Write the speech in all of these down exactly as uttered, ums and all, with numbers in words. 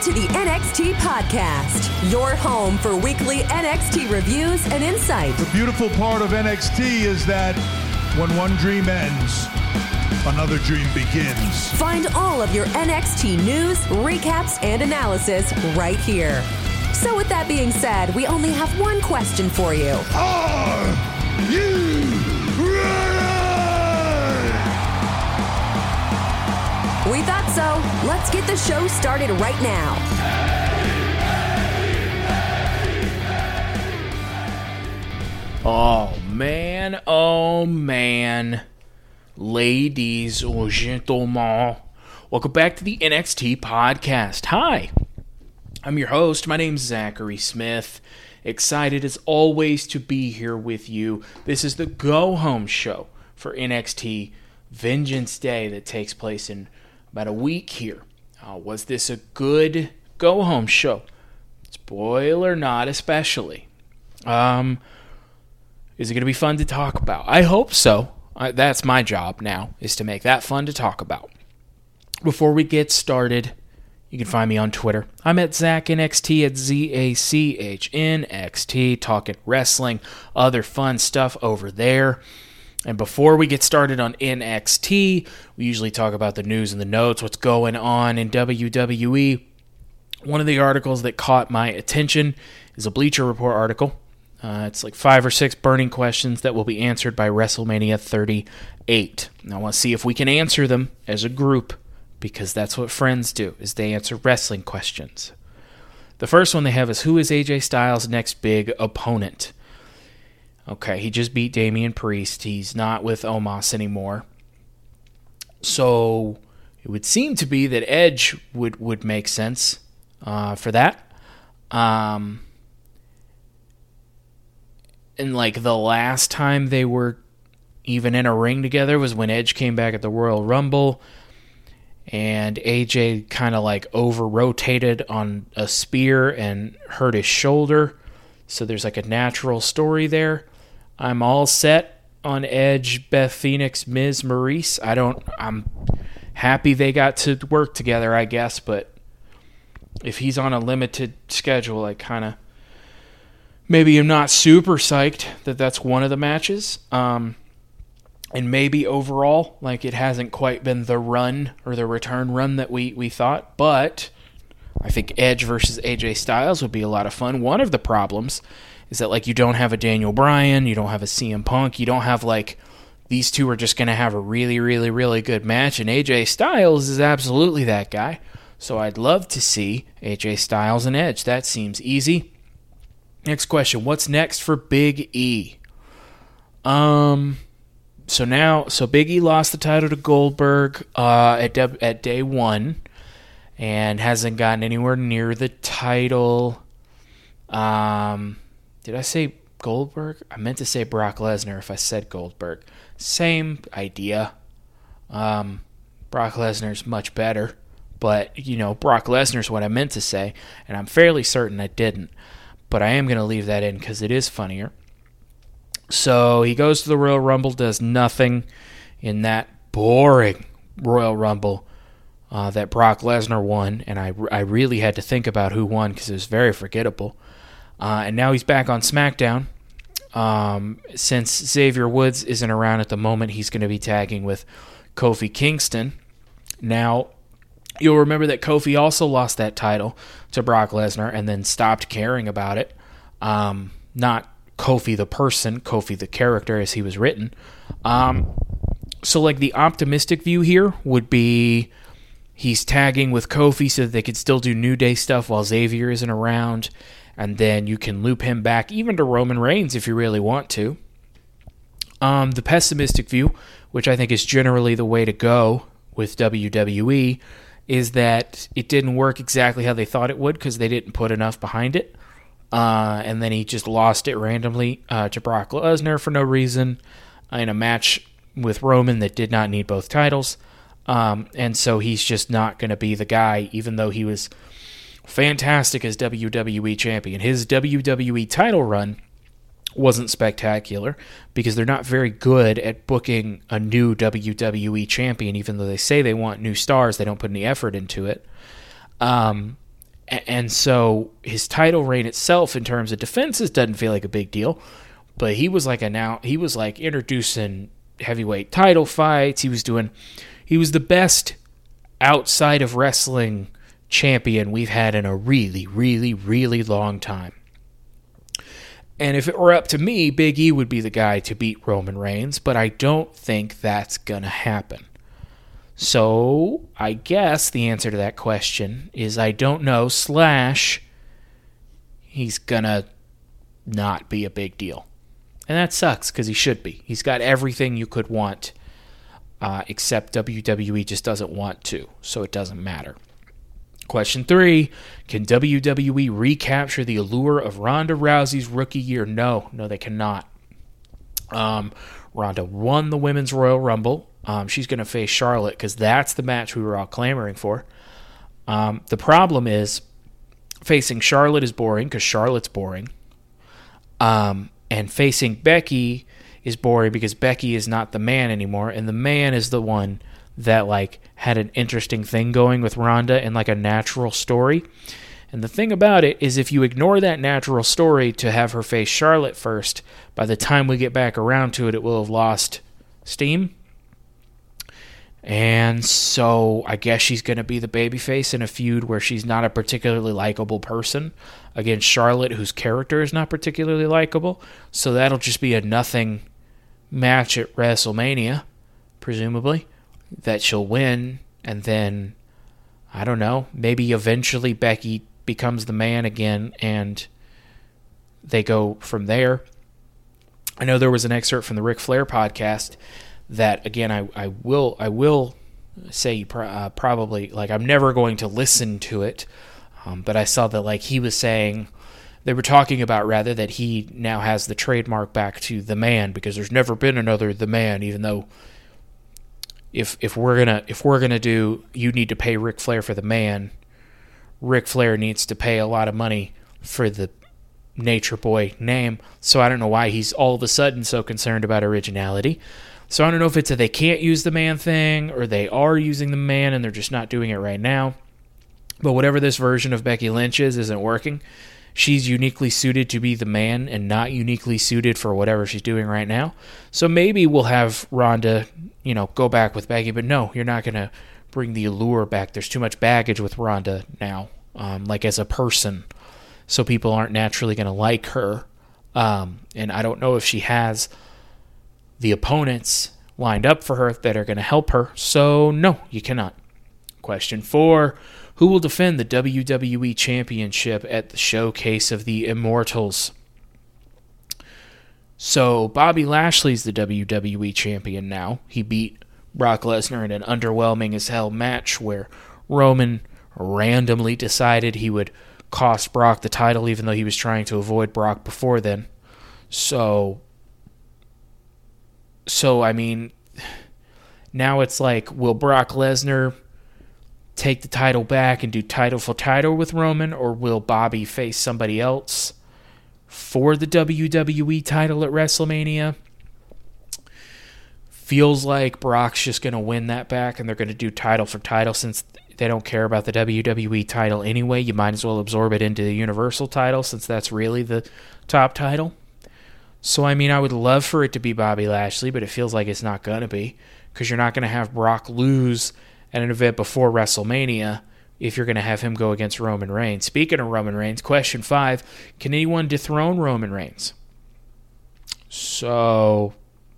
to the N X T Podcast, your home for weekly N X T reviews and insight. The beautiful part of N X T is that when one dream ends, another dream begins. Find all of your N X T news, recaps, and analysis right here. So with that being said, we only have one question for you. Are you ready? We thought so. Let's get the show started right now. Oh man, oh man. Ladies and gentlemen, welcome back to the N X T Podcast. Hi, I'm your host. My name's Zachary Smith. Excited as always to be here with you. This is the go-home show for N X T Vengeance Day that takes place in about a week here. Uh, was this a good go-home show? Spoiler not especially. Um, is it going to be fun to talk about? I hope so. Uh, that's my job now, is to make that fun to talk about. Before we get started, you can find me on Twitter. I'm at ZachNXT, at Z A C H N X T, talking wrestling, other fun stuff over there. And before we get started on N X T, we usually talk about the news and the notes, what's going on in W W E. One of the articles that caught my attention is a Bleacher Report article. Uh, it's like five or six burning questions that will be answered by WrestleMania thirty-eight. And I want to see if we can answer them as a group, because that's what friends do, is they answer wrestling questions. The first one they have is, who is A J Styles' next big opponent? Okay, he just beat Damian Priest. He's not with Omos anymore. So it would seem to be that Edge would, would make sense uh, for that. Um, and like the last time they were even in a ring together was when Edge came back at the Royal Rumble. And A J kind of like over-rotated on a spear and hurt his shoulder. So there's like a natural story there. I'm all set on Edge, Beth Phoenix, Miz, Maurice. I don't, I'm happy they got to work together, I guess, but if he's on a limited schedule, I kind of, maybe I'm not super psyched that that's one of the matches. Um, and maybe overall, like it hasn't quite been the run or the return run that we, we thought, but I think Edge versus A J Styles would be a lot of fun. One of the problems is that, like, you don't have a Daniel Bryan, you don't have a C M Punk, you don't have, like, these two are just going to have a really, really, really good match, and A J Styles is absolutely that guy. So I'd love to see A J Styles and Edge. That seems easy. Next question, what's next for Big E? Um, so now, so Big E lost the title to Goldberg uh, at, de- at day one, and hasn't gotten anywhere near the title. Um... Did I say Goldberg? I meant to say Brock Lesnar if I said Goldberg. Same idea. Um, Brock Lesnar's much better. But, you know, Brock Lesnar's what I meant to say. And I'm fairly certain I didn't. But I am going to leave that in because it is funnier. So he goes to the Royal Rumble, does nothing in that boring Royal Rumble uh, that Brock Lesnar won. And I, I really had to think about who won because it was very forgettable. Uh, and now he's back on SmackDown. Um, since Xavier Woods isn't around at the moment, he's going to be tagging with Kofi Kingston. Now, you'll remember that Kofi also lost that title to Brock Lesnar and then stopped caring about it. Um, not Kofi the person, Kofi the character as he was written. Um, so, like, the optimistic view here would be he's tagging with Kofi so that they could still do New Day stuff while Xavier isn't around. And then you can loop him back even to Roman Reigns if you really want to. Um, the pessimistic view, which I think is generally the way to go with W W E, is that it didn't work exactly how they thought it would because they didn't put enough behind it. Uh, and then he just lost it randomly uh, to Brock Lesnar for no reason in a match with Roman that did not need both titles. Um, and so he's just not going to be the guy, even though he was fantastic as W W E champion. His W W E title run wasn't spectacular because they're not very good at booking a new W W E champion. Even though they say they want new stars, they don't put any effort into it. Um, And so his title reign itself, in terms of defenses, doesn't feel like a big deal. But he was like a now he was like introducing heavyweight title fights. He was doing he was the best outside of wrestling champion we've had in a really, really, really long time. And if it were up to me, Big E would be the guy to beat Roman Reigns, but I don't think that's gonna happen. So, I guess the answer to that question is I don't know, slash, he's gonna not be a big deal. And that sucks, because he should be. He's got everything you could want, uh, except W W E just doesn't want to, so it doesn't matter. Question three, can W W E recapture the allure of Ronda Rousey's rookie year? No, no they cannot. Um, Ronda won the Women's Royal Rumble. Um, she's going to face Charlotte because that's the match we were all clamoring for. Um, the problem is facing Charlotte is boring because Charlotte's boring. Um, and facing Becky is boring because Becky is not the man anymore. And the man is the one that like had an interesting thing going with Ronda and like a natural story. And the thing about it is if you ignore that natural story to have her face Charlotte first, by the time we get back around to it, it will have lost steam. And so I guess she's going to be the babyface in a feud where she's not a particularly likable person against Charlotte, whose character is not particularly likable. So that'll just be a nothing match at WrestleMania, presumably, that she'll win. And then, I don't know, maybe eventually Becky becomes the man again and they go from there. I know there was an excerpt from the Ric Flair podcast that, again, I, I will I will say uh, probably, like, I'm never going to listen to it, um, but I saw that, like, he was saying, they were talking about, rather, that he now has the trademark back to The Man, because there's never been another The Man, even though if if we're gonna if we're gonna do, you need to pay Ric Flair for The Man, Ric Flair needs to pay a lot of money for the Nature Boy name, so I don't know why he's all of a sudden so concerned about originality. So I don't know if it's a they can't use the man thing, or they are using the man and they're just not doing it right now. But whatever this version of Becky Lynch is, isn't working. She's uniquely suited to be the man and not uniquely suited for whatever she's doing right now. So maybe we'll have Ronda, you know, go back with Becky, but no, you're not going to bring the allure back. There's too much baggage with Ronda now, um, like as a person. So people aren't naturally going to like her. Um, and I don't know if she has the opponents lined up for her that are going to help her. So, no, you cannot. Question four, who will defend the W W E Championship at the Showcase of the Immortals? So, Bobby Lashley's the W W E Champion now. He beat Brock Lesnar in an underwhelming as hell match where Roman randomly decided he would cost Brock the title even though he was trying to avoid Brock before then. So... So, I mean, now it's like, will Brock Lesnar take the title back and do title for title with Roman, or will Bobby face somebody else for the W W E title at WrestleMania? Feels like Brock's just going to win that back, and they're going to do title for title since they don't care about the W W E title anyway. You might as well absorb it into the Universal title since that's really the top title. So, I mean, I would love for it to be Bobby Lashley, but it feels like it's not going to be, because you're not going to have Brock lose at an event before WrestleMania if you're going to have him go against Roman Reigns. Speaking of Roman Reigns, question five, can anyone dethrone Roman Reigns? So,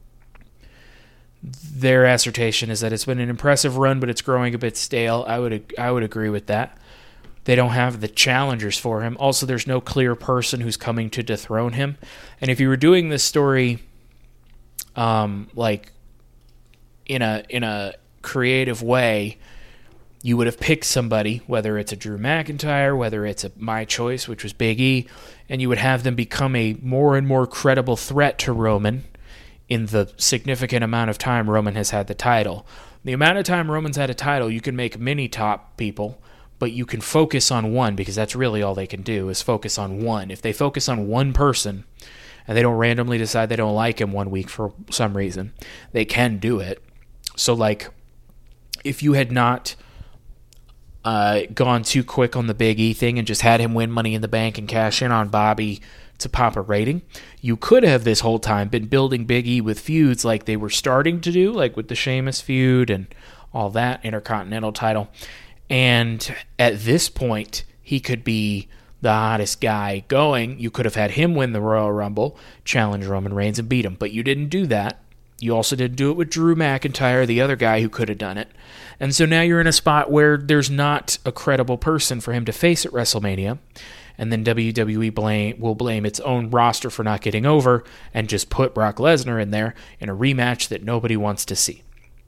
their assertion is that it's been an impressive run, but it's growing a bit stale. I would I would agree with that. They don't have the challengers for him. Also, there's no clear person who's coming to dethrone him. And if you were doing this story, um, like in a in a creative way, you would have picked somebody, whether it's a Drew McIntyre, whether it's a My Choice, which was Big E, and you would have them become a more and more credible threat to Roman in the significant amount of time Roman has had the title. The amount of time Roman's had a title, you can make many top people, but you can focus on one, because that's really all they can do is focus on one. If they focus on one person and they don't randomly decide they don't like him one week for some reason, they can do it. So, like, if you had not uh, gone too quick on the Big E thing and just had him win Money in the Bank and cash in on Bobby to pop a rating. You could have this whole time been building Big E with feuds like they were starting to do, like with the Sheamus feud and all that, Intercontinental title. And at this point, he could be the hottest guy going. You could have had him win the Royal Rumble, challenge Roman Reigns, and beat him. But you didn't do that. You also didn't do it with Drew McIntyre, the other guy who could have done it. And so now you're in a spot where there's not a credible person for him to face at WrestleMania. And then W W E blame, will blame its own roster for not getting over and just put Brock Lesnar in there in a rematch that nobody wants to see.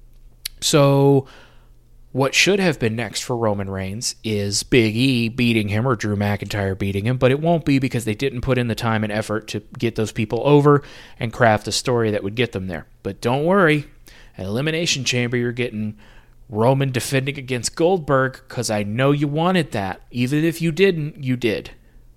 So what should have been next for Roman Reigns is Big E beating him or Drew McIntyre beating him, but it won't be because they didn't put in the time and effort to get those people over and craft a story that would get them there. But don't worry, at Elimination Chamber you're getting Roman defending against Goldberg because I know you wanted that. Even if you didn't, you did.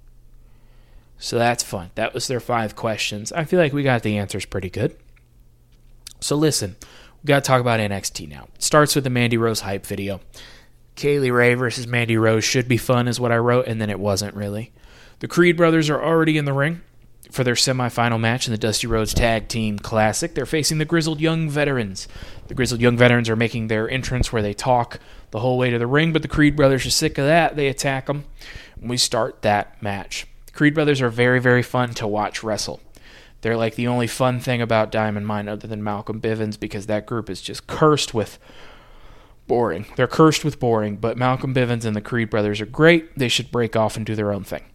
So that's fun. That was their five questions. I feel like we got the answers pretty good. So listen, we got to talk about N X T now. It starts with the Mandy Rose hype video. Kaylee Ray versus Mandy Rose should be fun is what I wrote, and then it wasn't really. The Creed brothers are already in the ring for their semifinal match in the Dusty Rhodes Tag Team Classic. They're facing the Grizzled Young Veterans. The Grizzled Young Veterans are making their entrance where they talk the whole way to the ring, but the Creed brothers are sick of that. They attack them, and we start that match. The Creed brothers are very, very fun to watch wrestle. They're like the only fun thing about Diamond Mine other than Malcolm Bivens because that group is just cursed with boring. They're cursed with boring, but Malcolm Bivens and the Creed brothers are great. They should break off and do their own thing.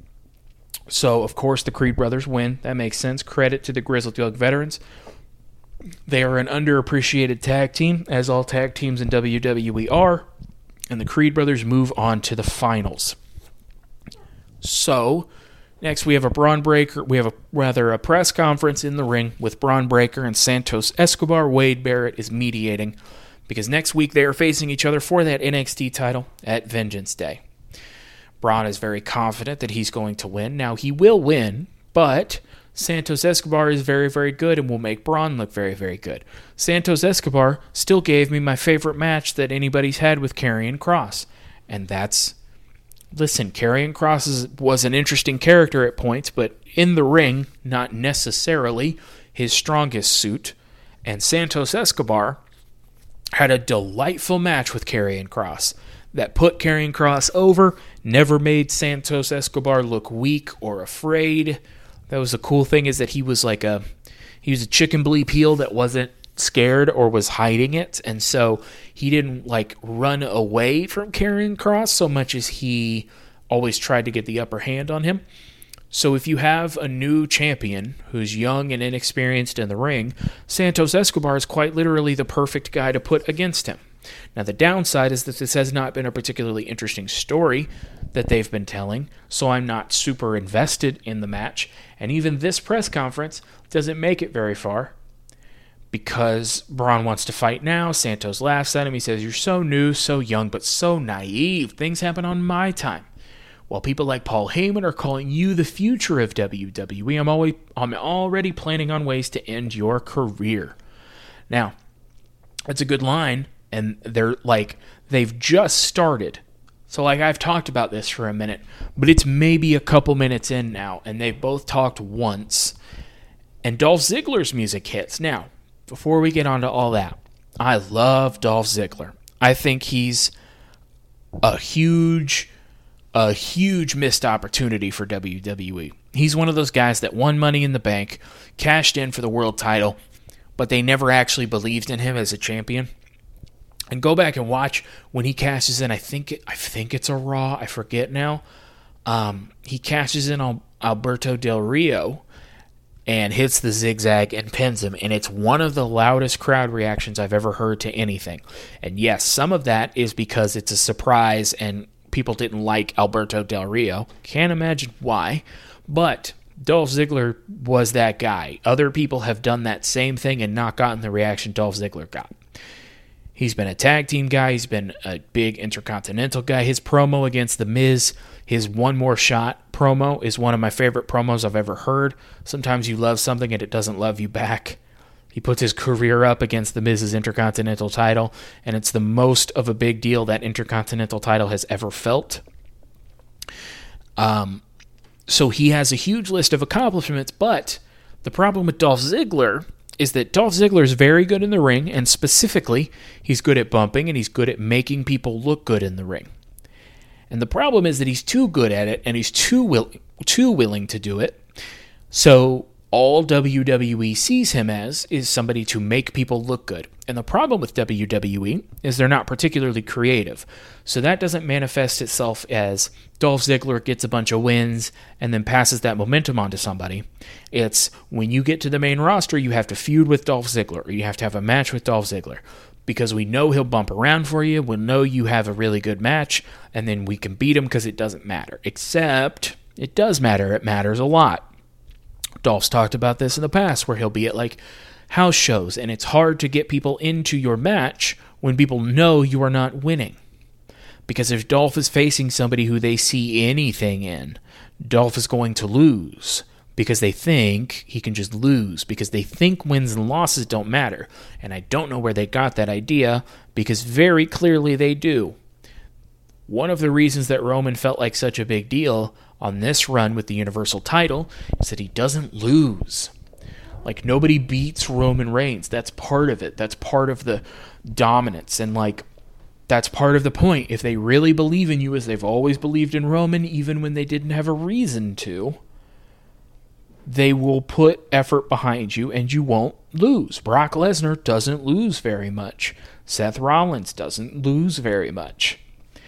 So, of course, the Creed brothers win. That makes sense. Credit to the Grizzled Young Veterans. They are an underappreciated tag team, as all tag teams in W W E are. And the Creed brothers move on to the finals. So, next we have a Braun Breaker. We have a rather a press conference in the ring with Braun Breaker and Santos Escobar. Wade Barrett is mediating because next week they are facing each other for that N X T title at Vengeance Day. Braun is very confident that he's going to win. Now, he will win, but Santos Escobar is very, very good and will make Braun look very, very good. Santos Escobar still gave me my favorite match that anybody's had with Karrion Kross, and that's, listen, Karrion Kross is, was an interesting character at points, but in the ring, not necessarily his strongest suit, and Santos Escobar had a delightful match with Karrion Kross that put Karrion Kross over, never made Santos Escobar look weak or afraid. That was the cool thing, is that he was like a he was a chicken bleep heel that wasn't scared or was hiding it, and so he didn't like run away from Karrion Kross so much as he always tried to get the upper hand on him. So if you have a new champion who's young and inexperienced in the ring, Santos Escobar is quite literally the perfect guy to put against him. Now, the downside is that this has not been a particularly interesting story that they've been telling, so I'm not super invested in the match. And even this press conference doesn't make it very far because Braun wants to fight now. Santos laughs at him. He says, "You're so new, so young, but so naive. Things happen on my time. While people like Paul Heyman are calling you the future of W W E, I'm, always, I'm already planning on ways to end your career." Now, that's a good line. And they're like, they've just started. So like I've talked about this for a minute, but it's maybe a couple minutes in now, and they've both talked once. And Dolph Ziggler's music hits. Now, before we get on to all that, I love Dolph Ziggler. I think he's a huge, a huge missed opportunity for W W E. He's one of those guys that won Money in the Bank, cashed in for the world title, but they never actually believed in him as a champion. And go back and watch when he cashes in. I think it, I think it's a Raw. I forget now. Um, he cashes in on Alberto Del Rio and hits the zigzag and pins him. And it's one of the loudest crowd reactions I've ever heard to anything. And yes, some of that is because it's a surprise and people didn't like Alberto Del Rio. Can't imagine why. But Dolph Ziggler was that guy. Other people have done that same thing and not gotten the reaction Dolph Ziggler got. He's been a tag team guy. He's been a big intercontinental guy. His promo against The Miz, his One More Shot promo, is one of my favorite promos I've ever heard. Sometimes you love something and it doesn't love you back. He puts his career up against The Miz's Intercontinental title, and it's the most of a big deal that Intercontinental title has ever felt. Um, so he has a huge list of accomplishments, but the problem with Dolph Ziggler is that Dolph Ziggler is very good in the ring, and specifically, he's good at bumping, and he's good at making people look good in the ring. And the problem is that he's too good at it, and he's too will- too willing to do it. So all W W E sees him as is somebody to make people look good. And the problem with W W E is they're not particularly creative. So that doesn't manifest itself as Dolph Ziggler gets a bunch of wins and then passes that momentum on to somebody. It's when you get to the main roster, you have to feud with Dolph Ziggler, or you have to have a match with Dolph Ziggler. Because we know he'll bump around for you, we'll know you have a really good match, and then we can beat him because it doesn't matter. Except, it does matter. It matters a lot. Dolph's talked about this in the past, where he'll be at like house shows, and it's hard to get people into your match when people know you are not winning. Because if Dolph is facing somebody who they see anything in, Dolph is going to lose. Because they think he can just lose. Because they think wins and losses don't matter. And I don't know where they got that idea, because very clearly they do. One of the reasons that Roman felt like such a big deal on this run with the Universal title is that he doesn't lose. Like, nobody beats Roman Reigns. That's part of it. That's part of the dominance. And, like, that's part of the point. If they really believe in you as they've always believed in Roman, even when they didn't have a reason to, they will put effort behind you and you won't lose. Brock Lesnar doesn't lose very much. Seth Rollins doesn't lose very much.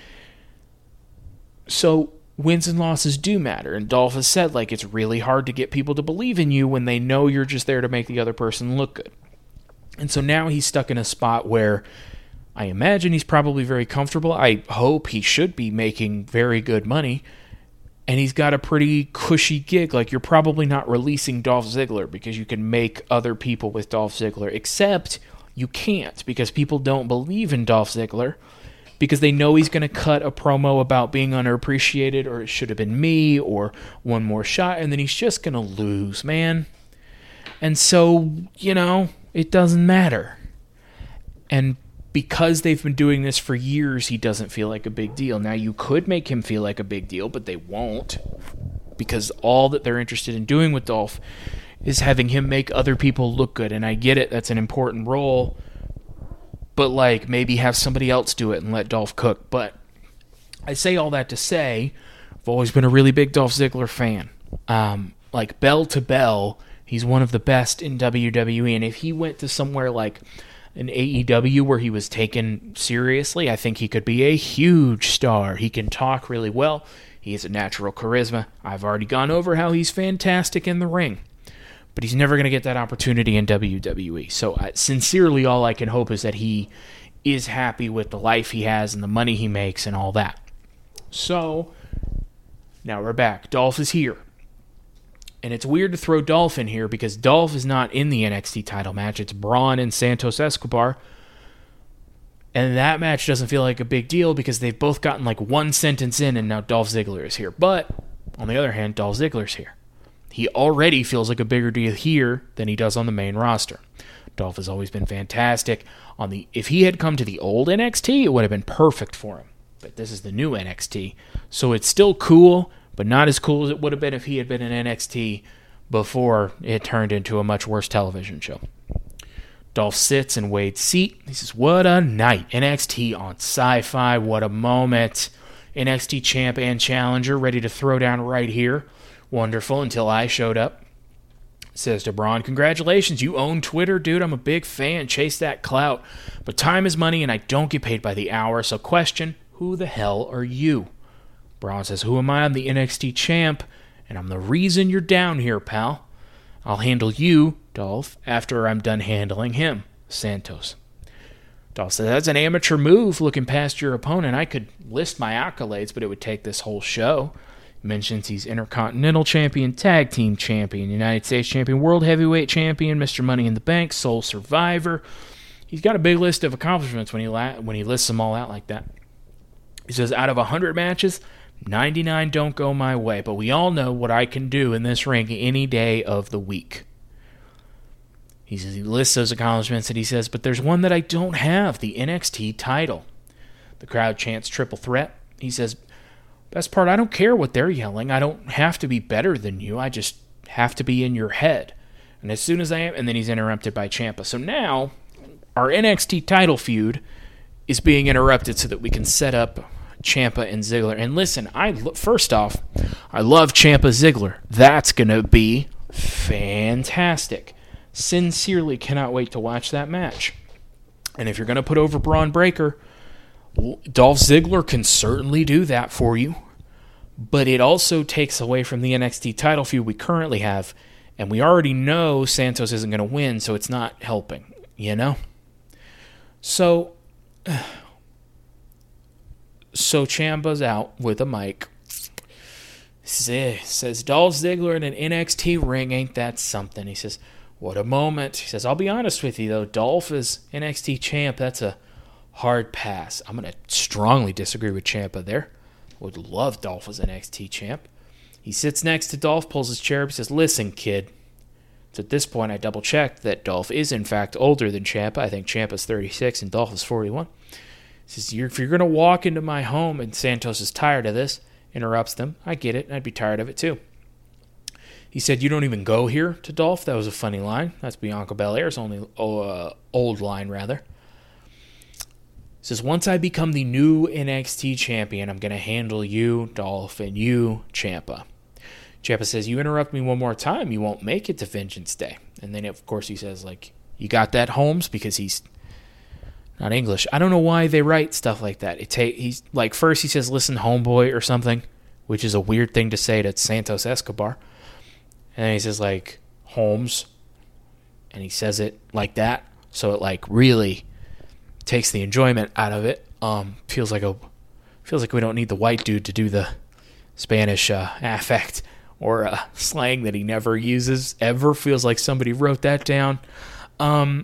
So wins and losses do matter. And Dolph has said, like, it's really hard to get people to believe in you when they know you're just there to make the other person look good. And so now he's stuck in a spot where I imagine he's probably very comfortable. I hope he should be making very good money. And he's got a pretty cushy gig. Like, you're probably not releasing Dolph Ziggler because you can make other people with Dolph Ziggler. Except you can't, because people don't believe in Dolph Ziggler because they know he's going to cut a promo about being underappreciated, or it should have been me, or one more shot, and then he's just going to lose, man. And so, you know, it doesn't matter. And because they've been doing this for years, he doesn't feel like a big deal. Now, you could make him feel like a big deal, but they won't. Because all that they're interested in doing with Dolph is having him make other people look good. And I get it, that's an important role. But, like, maybe have somebody else do it and let Dolph cook. But I say all that to say, I've always been a really big Dolph Ziggler fan. Um, like, bell to bell, he's one of the best in W W E. And if he went to somewhere like an A E W where he was taken seriously, I think he could be a huge star. He can talk really well. He has a natural charisma. I've already gone over how he's fantastic in the ring. But he's never going to get that opportunity in W W E. So uh, sincerely, all I can hope is that he is happy with the life he has and the money he makes and all that. So, now we're back. Dolph is here. And it's weird to throw Dolph in here because Dolph is not in the N X T title match. It's Braun and Santos Escobar. And that match doesn't feel like a big deal because they've both gotten like one sentence in and now Dolph Ziggler is here. But, on the other hand, Dolph Ziggler's here. He already feels like a bigger deal here than he does on the main roster. Dolph has always been fantastic. On the if he had come to the old N X T, it would have been perfect for him. But this is the new N X T. So it's still cool, but not as cool as it would have been if he had been in N X T before it turned into a much worse television show. Dolph sits in Wade's seat. He says, what a night. N X T on Sci-Fi. What a moment. N X T champ and challenger ready to throw down right here. Wonderful, until I showed up. Says to Braun, congratulations, you own Twitter, dude. I'm a big fan. Chase that clout. But time is money, and I don't get paid by the hour. So question, who the hell are you? Braun says, who am I? I'm the N X T champ, and I'm the reason you're down here, pal. I'll handle you, Dolph, after I'm done handling him, Santos. Dolph says, that's an amateur move, looking past your opponent. I could list my accolades, but it would take this whole show. Mentions he's Intercontinental Champion, Tag Team Champion, United States Champion, World Heavyweight Champion, Mister Money in the Bank, Soul Survivor. He's got a big list of accomplishments when he la- when he lists them all out like that. He says, out of one hundred matches, ninety-nine don't go my way, but we all know what I can do in this ring any day of the week. He says he lists those accomplishments, and he says, but there's one that I don't have, the N X T title. The crowd chants triple threat. He says, best part, I don't care what they're yelling. I don't have to be better than you. I just have to be in your head. And as soon as I am, and then he's interrupted by Ciampa. So now, our N X T title feud is being interrupted so that we can set up Ciampa and Ziggler. And listen, I first off, I love Ciampa Ziggler. That's going to be fantastic. Sincerely cannot wait to watch that match. And if you're going to put over Braun Breaker, Dolph Ziggler can certainly do that for you. But it also takes away from the N X T title feud we currently have. And we already know Santos isn't going to win, so it's not helping, you know? So, so Ciampa's out with a mic. Says, Dolph Ziggler in an N X T ring, ain't that something? He says, what a moment. He says, I'll be honest with you, though. Dolph is N X T champ. That's a hard pass. I'm going to strongly disagree with Ciampa there. Would love Dolph as N X T champ. He sits next to Dolph, pulls his chair up, he says, listen, kid. So at this point, I double-checked that Dolph is, in fact, older than Ciampa. I think Ciampa's thirty-six and Dolph is forty-one. He says, you're, if you're going to walk into my home, and Santos is tired of this, interrupts them, I get it, I'd be tired of it too. He said, you don't even go here to Dolph? That was a funny line. That's Bianca Belair's only uh, old line, rather. He says, once I become the new N X T champion, I'm going to handle you, Dolph, and you, Ciampa. Ciampa says, you interrupt me one more time, you won't make it to Vengeance Day. And then, of course, he says, like, you got that, Holmes? Because he's not English. I don't know why they write stuff like that. It ta- he's like, first he says, listen, homeboy, or something, which is a weird thing to say to Santos Escobar. And then he says, like, Holmes. And he says it like that. So it, like, really takes the enjoyment out of it. Um, feels like a feels like we don't need the white dude to do the Spanish uh, affect or uh, slang that he never uses ever. Feels like somebody wrote that down. Um,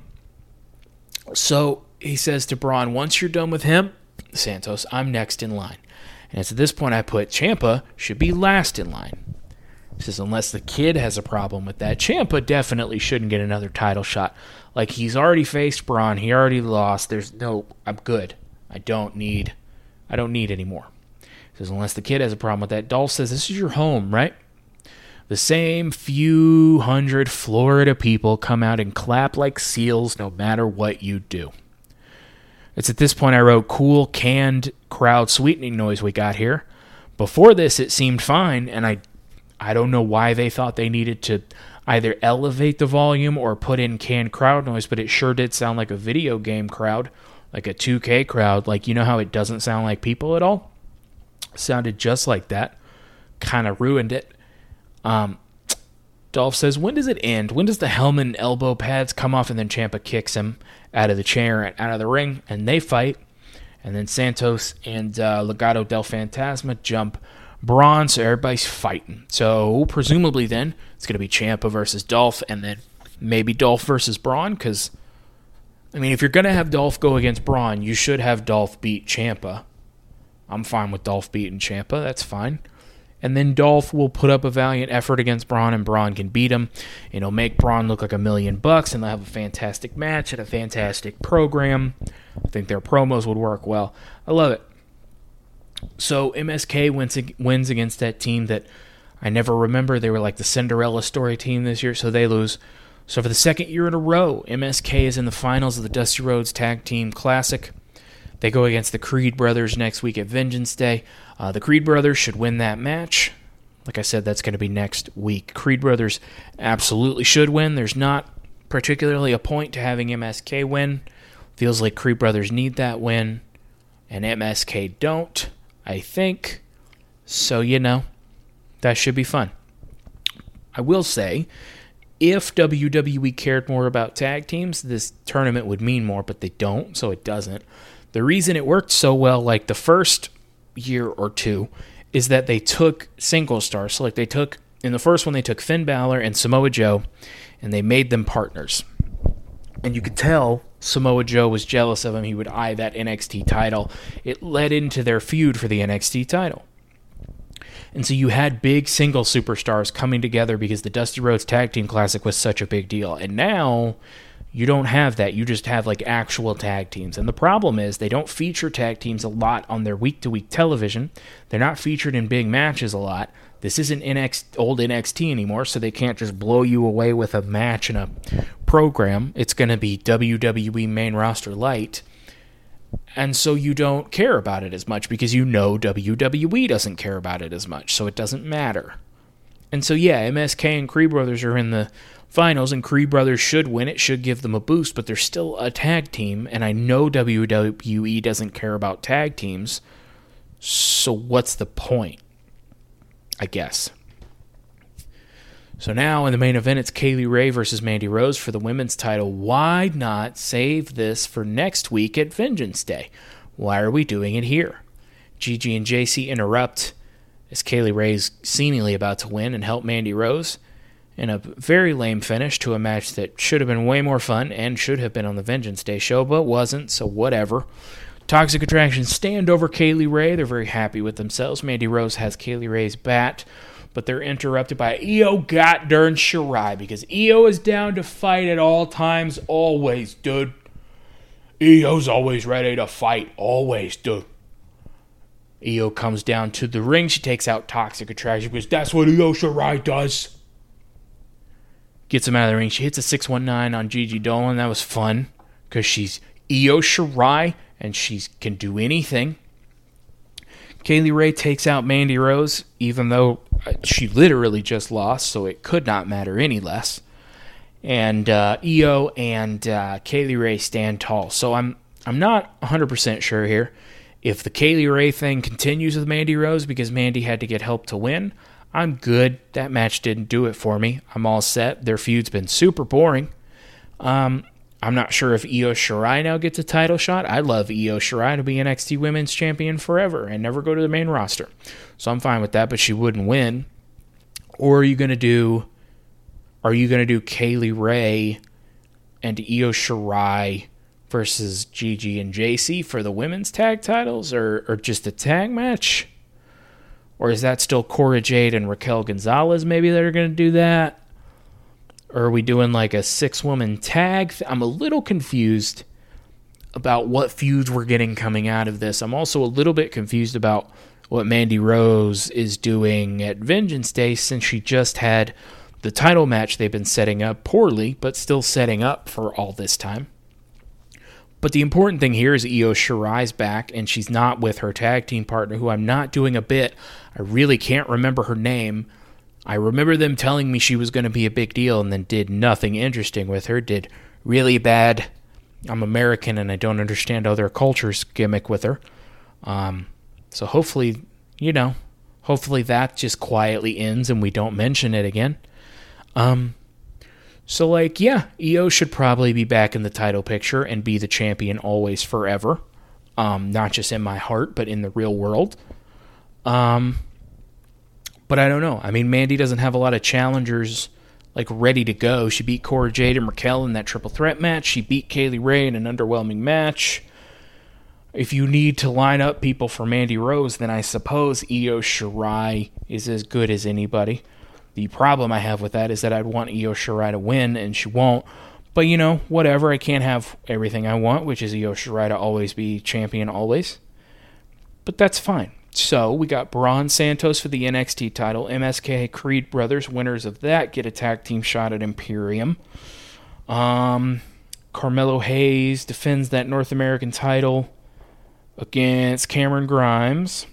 so he says to Braun, once you're done with him, Santos, I'm next in line. And it's at this point I put Ciampa should be last in line. He says, unless the kid has a problem with that, Ciampa definitely shouldn't get another title shot. Like, he's already faced Braun. He already lost. There's no, I'm good. I don't need, I don't need any more. He says, unless the kid has a problem with that. Dolph says, this is your home, right? The same few hundred Florida people come out and clap like seals no matter what you do. It's at this point I wrote, cool, canned crowd sweetening noise we got here. Before this, it seemed fine, and I I don't know why they thought they needed to either elevate the volume or put in canned crowd noise, but it sure did sound like a video game crowd, like a two K crowd. Like, you know how it doesn't sound like people at all? Sounded just like that. Kind of ruined it. Um, Dolph says, when does it end? When does the helmet and elbow pads come off? And then Ciampa kicks him out of the chair and out of the ring, and they fight. And then Santos and uh, Legado del Fantasma jump Braun, so everybody's fighting. So presumably then it's going to be Ciampa versus Dolph, and then maybe Dolph versus Braun, because, I mean, if you're going to have Dolph go against Braun, you should have Dolph beat Ciampa. I'm fine with Dolph beating Ciampa. That's fine. And then Dolph will put up a valiant effort against Braun, and Braun can beat him. It'll make Braun look like a million bucks, and they'll have a fantastic match and a fantastic program. I think their promos would work well. I love it. So M S K wins, wins against that team that I never remember. They were like the Cinderella story team this year, so they lose. So for the second year in a row, M S K is in the finals of the Dusty Rhodes Tag Team Classic. They go against the Creed Brothers next week at Vengeance Day. Uh, the Creed Brothers should win that match. Like I said, that's going to be next week. Creed Brothers absolutely should win. There's not particularly a point to having M S K win. Feels like Creed Brothers need that win, and M S K don't, I think. So, you know, that should be fun. I will say, if W W E cared more about tag teams, this tournament would mean more, but they don't, so it doesn't. The reason it worked so well, like the first year or two, is that they took single stars. So like they took, in the first one, they took Finn Balor and Samoa Joe, and they made them partners. And you could tell Samoa Joe was jealous of him. He would eye that N X T title. It led into their feud for the N X T title. And so you had big single superstars coming together because the Dusty Rhodes Tag Team Classic was such a big deal. And now you don't have that. You just have like actual tag teams. And the problem is they don't feature tag teams a lot on their week-to-week television. They're not featured in big matches a lot. This isn't N X, old N X T anymore, so they can't just blow you away with a match and a program. It's going to be W W E main roster light. And so you don't care about it as much because you know W W E doesn't care about it as much, so it doesn't matter. And so, yeah, M S K and Creed Brothers are in the finals, and Creed Brothers should win. It should give them a boost, but they're still a tag team, and I know W W E doesn't care about tag teams, so what's the point? I guess. So now in the main event, it's Kaylee Ray versus Mandy Rose for the women's title. Why not save this for next week at Vengeance Day? Why are we doing it here? Gigi and J C interrupt as Kaylee Ray's seemingly about to win and help Mandy Rose in a very lame finish to a match that should have been way more fun and should have been on the Vengeance Day show, but wasn't, so whatever. Toxic Attraction stand over Kaylee Ray. They're very happy with themselves. Mandy Rose has Kaylee Ray's bat, but they're interrupted by Io God darn Shirai because Io is down to fight at all times, always, dude. Io's always ready to fight, always, dude. Io comes down to the ring. She takes out Toxic Attraction because that's what Io Shirai does. Gets him out of the ring. She hits a six one nine on Gigi Dolan. That was fun because she's Io Shirai and she can do anything. Kaylee Ray takes out Mandy Rose, even though she literally just lost, so it could not matter any less. And uh, Io and uh, Kaylee Ray stand tall. So I'm I'm not one hundred percent sure here if the Kaylee Ray thing continues with Mandy Rose because Mandy had to get help to win. I'm good. That match didn't do it for me. I'm all set. Their feud's been super boring. Um, I'm not sure if Io Shirai now gets a title shot. I love Io Shirai to be N X T Women's Champion forever and never go to the main roster. So I'm fine with that, but she wouldn't win. Or are you going to do are you going to do Kaylee Ray and Io Shirai versus Gigi and J C for the women's tag titles or, or just a tag match? Or is that still Cora Jade and Raquel Gonzalez maybe that are going to do that? Or are we doing like a six-woman tag? I'm a little confused about what feuds we're getting coming out of this. I'm also a little bit confused about what Mandy Rose is doing at Vengeance Day since she just had the title match they've been setting up poorly, but still setting up for all this time. But the important thing here is Io Shirai's back, and she's not with her tag team partner, who I'm not doing a bit. I really can't remember her name. I remember them telling me she was going to be a big deal and then did nothing interesting with her, did really bad I'm American and I don't understand other cultures gimmick with her. Um, so hopefully, you know, hopefully that just quietly ends and we don't mention it again. Um, so like, yeah, Io should probably be back in the title picture and be the champion always forever. Um, not just in my heart, but in the real world. Um... But I don't know. I mean, Mandy doesn't have a lot of challengers like ready to go. She beat Cora Jade and Raquel in that triple threat match. She beat Kaylee Ray in an underwhelming match. If you need to line up people for Mandy Rose, then I suppose Io Shirai is as good as anybody. The problem I have with that is that I'd want Io Shirai to win, and she won't. But, you know, whatever. I can't have everything I want, which is Io Shirai to always be champion always. But that's fine. So, we got Braun Santos for the N X T title. M S K Creed Brothers, winners of that, get a tag team shot at Imperium. Um, Carmelo Hayes defends that North American title against Cameron Grimes.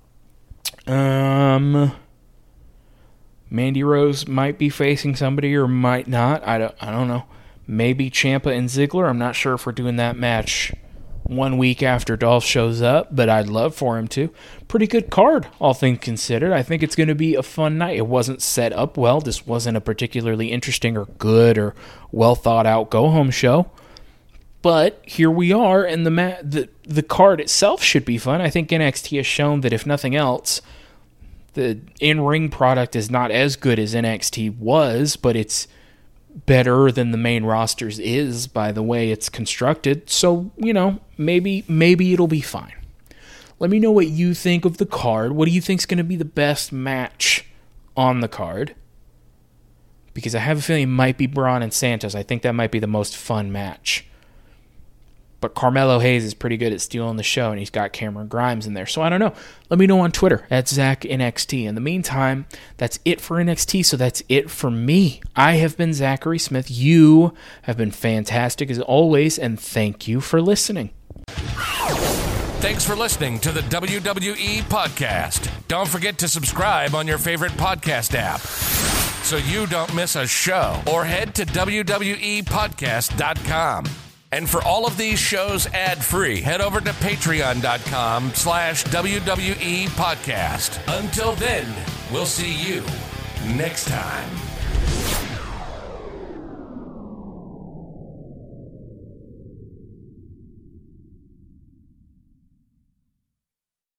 Um, Mandy Rose might be facing somebody or might not. I don't, I don't know. Maybe Ciampa and Ziggler. I'm not sure if we're doing that match one week after Dolph shows up, but I'd love for him to. Pretty good card, all things considered. I think it's going to be a fun night. It wasn't set up well. This wasn't a particularly interesting or good or well thought out go-home show. But here we are, and the, ma- the the card itself should be fun. I think N X T has shown that if nothing else, the in-ring product is not as good as N X T was, but it's better than the main rosters is by the way it's constructed. So, you know, maybe maybe it'll be fine. Let me know what you think of the card. What do you think is going to be the best match on the card? Because I have a feeling it might be Braun and Santos. I think that might be the most fun match. But Carmelo Hayes is pretty good at stealing the show, and he's got Cameron Grimes in there. So I don't know. Let me know on Twitter at Zach N X T. In the meantime, that's it for N X T, so that's it for me. I have been Zachary Smith. You have been fantastic as always, and thank you for listening. Thanks for listening to the W W E Podcast. Don't forget to subscribe on your favorite podcast app so you don't miss a show, or head to W W E podcast dot com. And for all of these shows ad-free, head over to patreon.com slash WWE podcast. Until then, we'll see you next time.